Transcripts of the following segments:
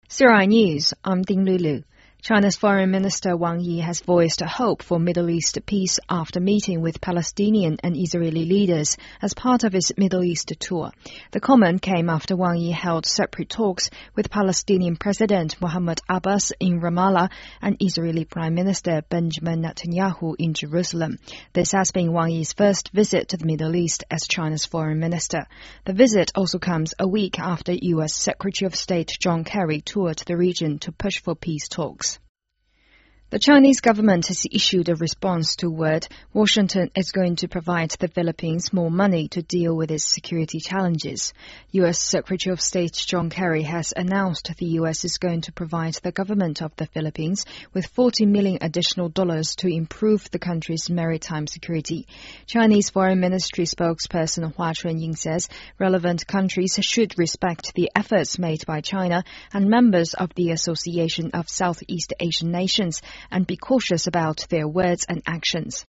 CRI News, I'm Ding Lulu. China's Foreign Minister Wang Yi has voiced hope for Middle East peace after meeting with Palestinian and Israeli leaders as part of his Middle East tour. The comment came after Wang Yi held separate talks with Palestinian President Mahmoud Abbas in Ramallah and Israeli Prime Minister Benjamin Netanyahu in Jerusalem. This has been Wang Yi's first visit to the Middle East as China's foreign minister. The visit also comes a week after U.S. Secretary of State John Kerry toured the region to push for peace talks. The Chinese government has issued a response to word Washington is going to provide the Philippines more money to deal with its security challenges. U.S. Secretary of State John Kerry has announced the U.S. is going to provide the government of the Philippines with $40 million additional to improve the country's maritime security. Chinese Foreign Ministry spokesperson Hua Chunying says relevant countries should respect the efforts made by China and members of the Association of Southeast Asian Nations and be cautious about their words and actions.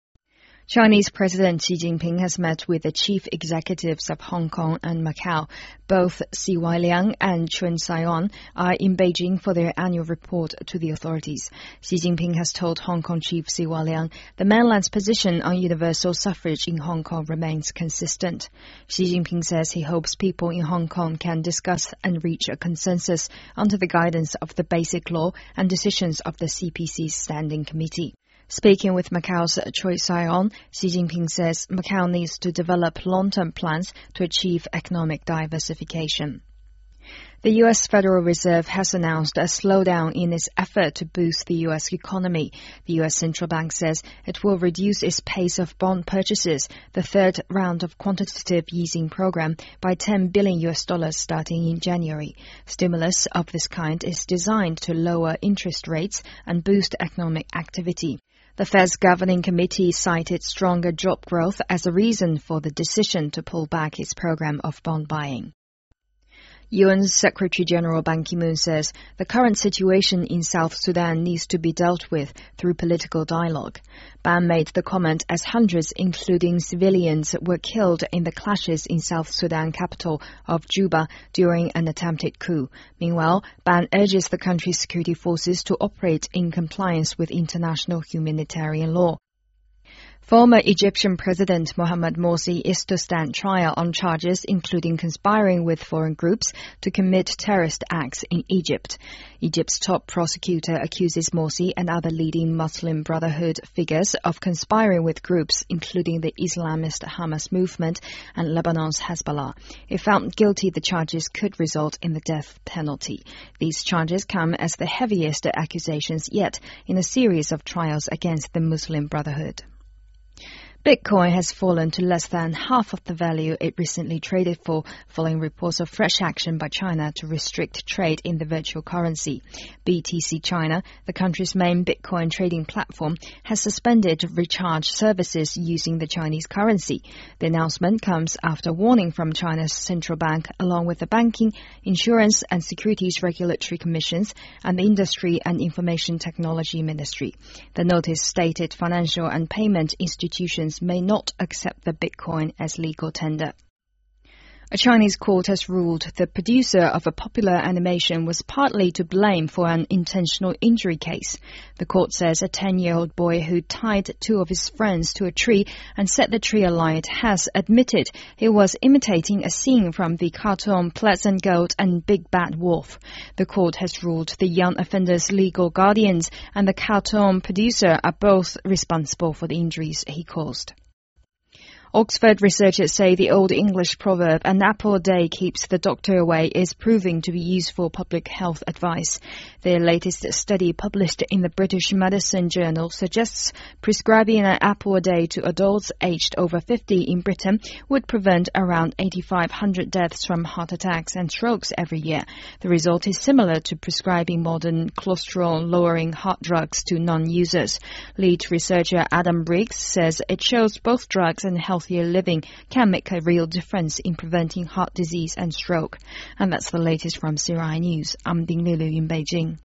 Chinese President Xi Jinping has met with the chief executives of Hong Kong and Macau. Both CY Liang and Chun Sai-on are in Beijing for their annual report to the authorities. Xi Jinping has told Hong Kong Chief CY Liang the mainland's position on universal suffrage in Hong Kong remains consistent. Xi Jinping says he hopes people in Hong Kong can discuss and reach a consensus under the guidance of the Basic Law and decisions of the CPC's Standing Committee. Speaking with Macau's Choi Sai-on, Xi Jinping says Macau needs to develop long-term plans to achieve economic diversification. The U.S. Federal Reserve has announced a slowdown in its effort to boost the U.S. economy. The U.S. Central Bank says it will reduce its pace of bond purchases, the third round of quantitative easing program, by $10 billion starting in January. Stimulus of this kind is designed to lower interest rates and boost economic activity. The Fed's governing committee cited stronger job growth as a reason for the decision to pull back its program of bond buying. UN Secretary-General Ban Ki-moon says the current situation in South Sudan needs to be dealt with through political dialogue. Ban made the comment as hundreds, including civilians, were killed in the clashes in South Sudan capital of Juba during an attempted coup. Meanwhile, Ban urges the country's security forces to operate in compliance with international humanitarian law. Former Egyptian President Mohamed Morsi is to stand trial on charges including conspiring with foreign groups to commit terrorist acts in Egypt. Egypt's top prosecutor accuses Morsi and other leading Muslim Brotherhood figures of conspiring with groups including the Islamist Hamas movement and Lebanon's Hezbollah. If found guilty, the charges could result in the death penalty. These charges come as the heaviest accusations yet in a series of trials against the Muslim Brotherhood. Bitcoin has fallen to less than half of the value it recently traded for, following reports of fresh action by China to restrict trade in the virtual currency. BTC China, the country's main Bitcoin trading platform, has suspended recharge services using the Chinese currency. The announcement comes after warning from China's central bank, along with the banking, insurance and securities regulatory commissions and the Industry and Information Technology Ministry. The notice stated financial and payment institutions may not accept the Bitcoin as legal tender. A Chinese court has ruled the producer of a popular animation was partly to blame for an intentional injury case. The court says a 10-year-old boy who tied two of his friends to a tree and set the tree alight has admitted he was imitating a scene from the cartoon Pleasant Goat and Big Bad Wolf. The court has ruled the young offender's legal guardians and the cartoon producer are both responsible for the injuries he caused. Oxford researchers say the Old English proverb, "An apple a day keeps the doctor away," is proving to be useful public health advice. Their latest study, published in the British Medicine Journal, suggests prescribing an apple a day to adults aged over 50 in Britain would prevent around 8,500 deaths from heart attacks and strokes every year. The result is similar to prescribing modern cholesterol-lowering heart drugs to non-users. Lead researcher Adam Briggs says it shows both drugs and healthier living can make a real difference in preventing heart disease and stroke. And that's the latest from CRI News. I'm Ding Lulu in Beijing.